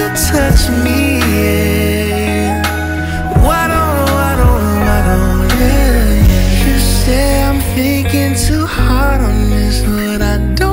touch me, yeah. Why don't, yeah. You say I'm thinking too hard on this, but I don't.